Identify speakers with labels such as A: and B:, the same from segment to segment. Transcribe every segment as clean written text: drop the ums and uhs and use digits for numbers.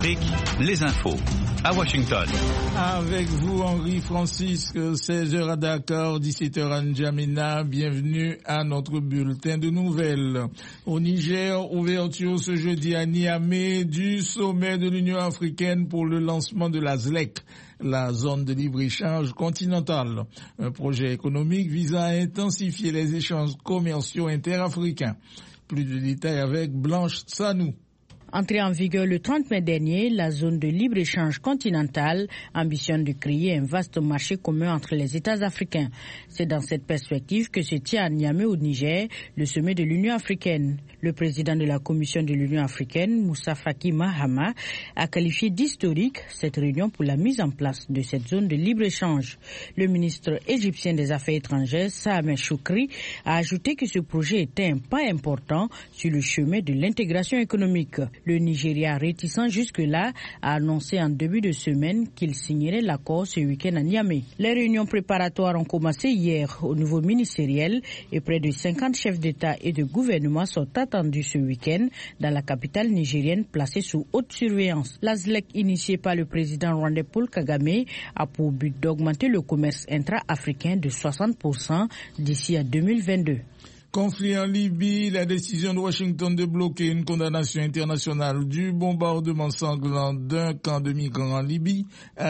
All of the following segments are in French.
A: Les infos à Washington.
B: Avec vous, Henri Francisque, 16h à Dakar, 17h à N'Djamena. Bienvenue à notre bulletin de nouvelles. Au Niger, ouverture ce jeudi à Niamey du sommet de l'Union africaine pour le lancement de la ZLEC, la zone de libre-échange continentale. Un projet économique visant à intensifier les échanges commerciaux interafricains. Plus de détails avec Blanche Sanou.
C: Entrée en vigueur le 30 mai dernier, la zone de libre-échange continentale ambitionne de créer un vaste marché commun entre les États africains. C'est dans cette perspective que se tient à Niamey au Niger le sommet de l'Union africaine. Le président de la Commission de l'Union africaine, Moussa Faki Mahama, a qualifié d'historique cette réunion pour la mise en place de cette zone de libre-échange. Le ministre égyptien des Affaires étrangères, Saameh Choukri, a ajouté que ce projet était un pas important sur le chemin de l'intégration économique. Le Nigeria, réticent jusque-là, a annoncé en début de semaine qu'il signerait l'accord ce week-end à Niamey. Les réunions préparatoires ont commencé hier au niveau ministériel et près de 50 chefs d'État et de gouvernement sont attendus ce week-end dans la capitale nigérienne placée sous haute surveillance. La ZLEC, initiée par le président rwandais Paul Kagame, a pour but d'augmenter le commerce intra-africain de 60% d'ici à 2022.
B: Conflit en Libye, la décision de Washington de bloquer une condamnation internationale du bombardement sanglant d'un camp de migrants en Libye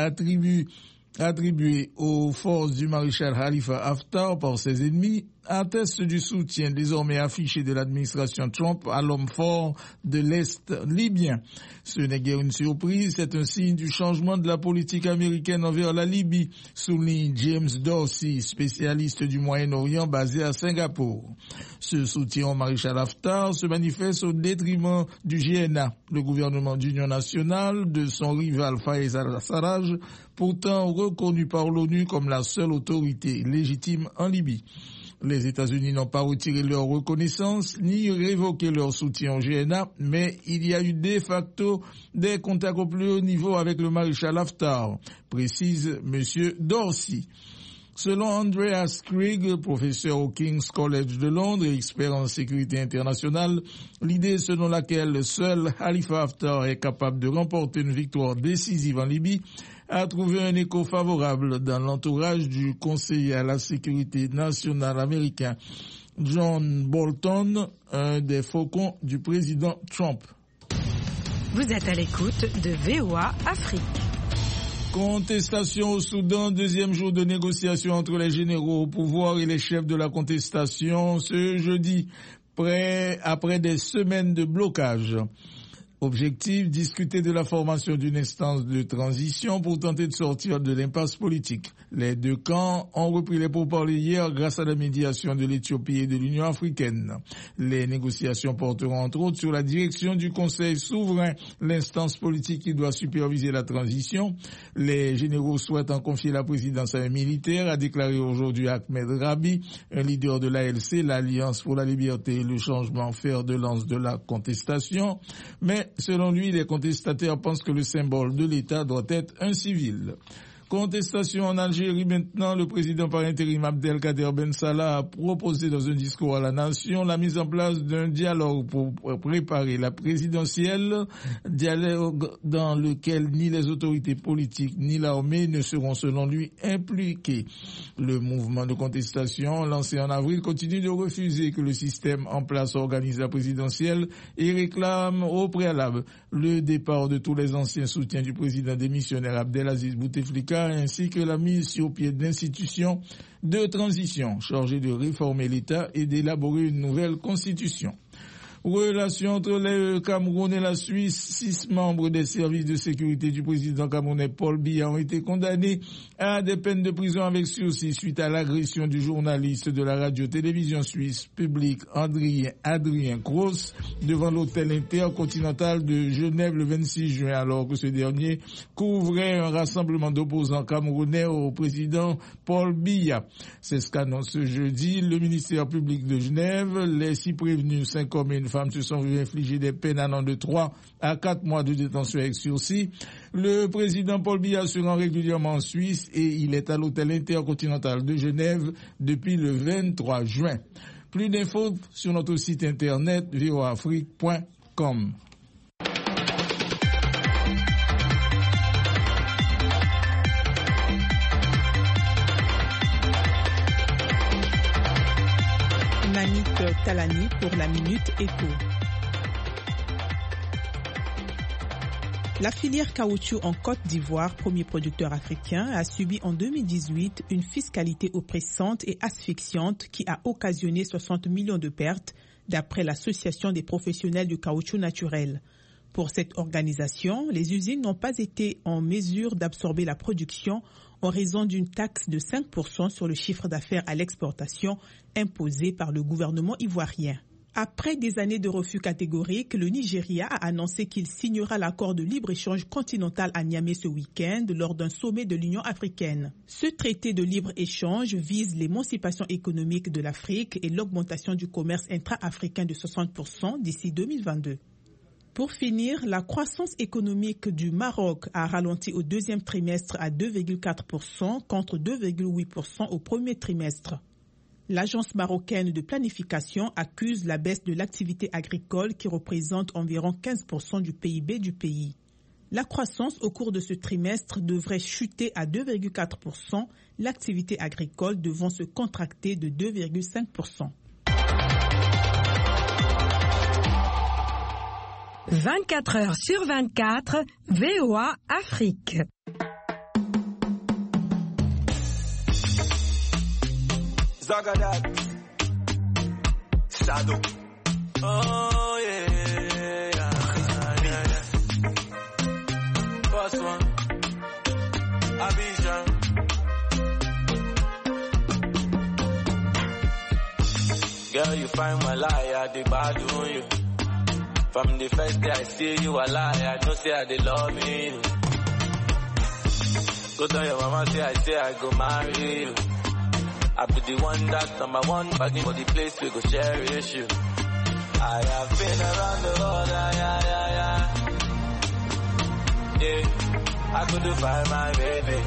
B: attribué aux forces du maréchal Khalifa Haftar par ses ennemis, atteste du soutien désormais affiché de l'administration Trump à l'homme fort de l'Est libyen. Ce n'est guère une surprise, c'est un signe du changement de la politique américaine envers la Libye, souligne James Dorsey, spécialiste du Moyen-Orient basé à Singapour. Ce soutien au maréchal Haftar se manifeste au détriment du GNA, le gouvernement d'union nationale, de son rival Fayez al-Sarraj, pourtant reconnu par l'ONU comme la seule autorité légitime en Libye. Les États-Unis n'ont pas retiré leur reconnaissance ni révoqué leur soutien au GNA, mais il y a eu de facto des contacts au plus haut niveau avec le maréchal Haftar, précise M. Dorsey. Selon Andreas Krieg, professeur au King's College de Londres et expert en sécurité internationale, l'idée selon laquelle seul Khalifa Haftar est capable de remporter une victoire décisive en Libye a trouvé un écho favorable dans l'entourage du conseiller à la sécurité nationale américain John Bolton, un des faucons du président Trump.
D: Vous êtes à l'écoute de VOA Afrique.
B: Contestation au Soudan, deuxième jour de négociation entre les généraux au pouvoir et les chefs de la contestation ce jeudi, après des semaines de blocage. Objectif, discuter de la formation d'une instance de transition pour tenter de sortir de l'impasse politique. Les deux camps ont repris les pourparlers hier grâce à la médiation de l'Éthiopie et de l'Union africaine. Les négociations porteront entre autres sur la direction du Conseil souverain, l'instance politique qui doit superviser la transition. Les généraux souhaitent en confier la présidence à un militaire, a déclaré aujourd'hui Ahmed Rabi, un leader de l'ALC, l'Alliance pour la liberté et le changement, fer de lance de la contestation. Mais selon lui, les contestataires pensent que le symbole de l'État doit être un civil. Contestation en Algérie maintenant, le président par intérim Abdelkader Ben Salah a proposé dans un discours à la nation la mise en place d'un dialogue pour préparer la présidentielle, dialogue dans lequel ni les autorités politiques ni l'armée ne seront selon lui impliqués. Le mouvement de contestation lancé en avril continue de refuser que le système en place organise la présidentielle et réclame au préalable le départ de tous les anciens soutiens du président démissionnaire Abdelaziz Bouteflika ainsi que la mise sur pied d'institutions de transition chargées de réformer l'État et d'élaborer une nouvelle constitution. Relations entre le Cameroun et la Suisse, 6 membres des services de sécurité du président camerounais Paul Biya ont été condamnés à des peines de prison avec sursis suite à l'agression du journaliste de la radio-télévision suisse publique Adrien Gross devant l'hôtel intercontinental de Genève le 26 juin alors que ce dernier couvrait un rassemblement d'opposants camerounais au président Paul Biya. C'est ce qu'annonce ce jeudi le ministère public de Genève. Les 6 prévenus, 5 hommes et une femme se sont vus infliger des peines allant de 3 à 4 mois de détention avec sursis. Le président Paul Biya se rend régulièrement en Suisse et il est à l'hôtel intercontinental de Genève depuis le 23 juin. Plus d'infos sur notre site internet voaafrique.com.
E: Talani pour la Minute Éco. La filière caoutchouc en Côte d'Ivoire, premier producteur africain, a subi en 2018 une fiscalité oppressante et asphyxiante qui a occasionné 60 millions de pertes, d'après l'Association des professionnels du caoutchouc naturel. Pour cette organisation, les usines n'ont pas été en mesure d'absorber la production en raison d'une taxe de 5% sur le chiffre d'affaires à l'exportation imposée par le gouvernement ivoirien. Après des années de refus catégoriques, le Nigeria a annoncé qu'il signera l'accord de libre-échange continental à Niamey ce week-end lors d'un sommet de l'Union africaine. Ce traité de libre-échange vise l'émancipation économique de l'Afrique et l'augmentation du commerce intra-africain de 60% d'ici 2022. Pour finir, la croissance économique du Maroc a ralenti au deuxième trimestre à 2,4% contre 2,8% au premier trimestre. L'agence marocaine de planification accuse la baisse de l'activité agricole qui représente environ 15% du PIB du pays. La croissance au cours de ce trimestre devrait chuter à 2,4%, l'activité agricole devant se contracter de 2,5%.
D: 24 heures sur 24, VOA Afrique.
F: Zagadat, Shadow. Oh yeah, yeah. First one, Abidjan. Girl, you find my liar, the bad on you. From the first day I see you a liar, I know say I they love me. Go tell your mama say I go marry you. I be the one that's number one, begging for the place we go cherish you. I have been around the world, yeah. I couldn't find my baby.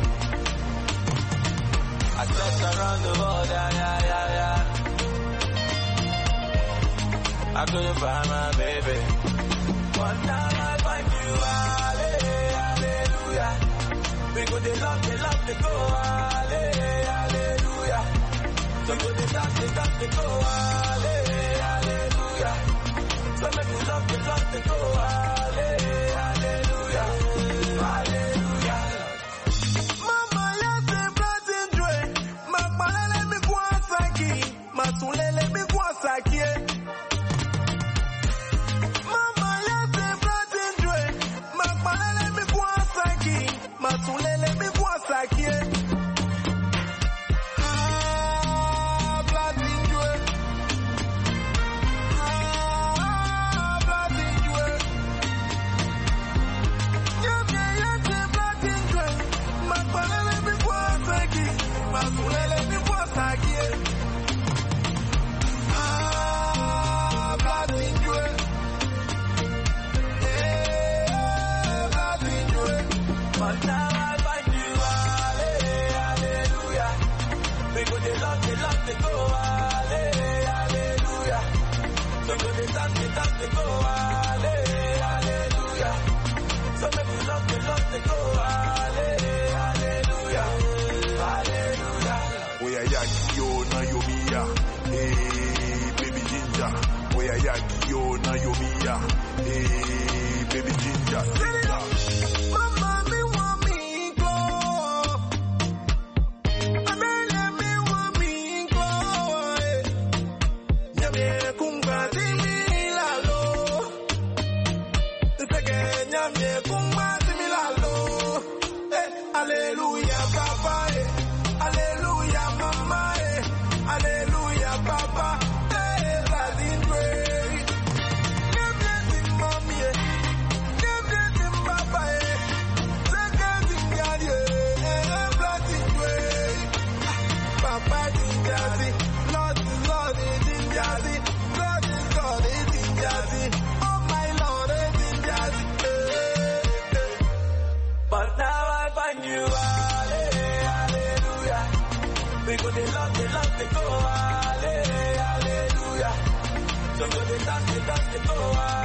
F: I slept around the world, yeah. I couldn't find my baby. One time I find you, hallelujah. We go the love, the go, hallelujah. So go the dance, the go, hallelujah. So make me love, the go, hallelujah. Hallelujah. Mama, yes, I'm blessing joy. Mama, let me go asaki. Masule, let me go asaki. Matulele mi kwa sakie. Blatinjwe. Blatinjwe. Nyamye yete blatinjwe. Matulele mi kwa sakie. Matulele mi kwa sakie. Blatinjwe. But now I find you, hallelujah. We go the love, the go, hallelujah. So go the dance, the go, hallelujah. So make we love, the go, hallelujah. Hallelujah.
G: We are yaki yo na yomiya, hey baby ginger. We are yaki yo na yomiya, hey baby ginger.
F: Hallelujah, Papa, hallelujah, Mama, hallelujah, Papa, blessing way. Blessing Mommy, blessing Papa, blessing Daddy, blessing way. Papa Jinjazi, Lord Jinjazi, Lord Jinjazi, oh my Lord Jinjazi. But now I find you, hallelujah. We go the love, the go, hallelujah. So go the dance, the go, hallelujah.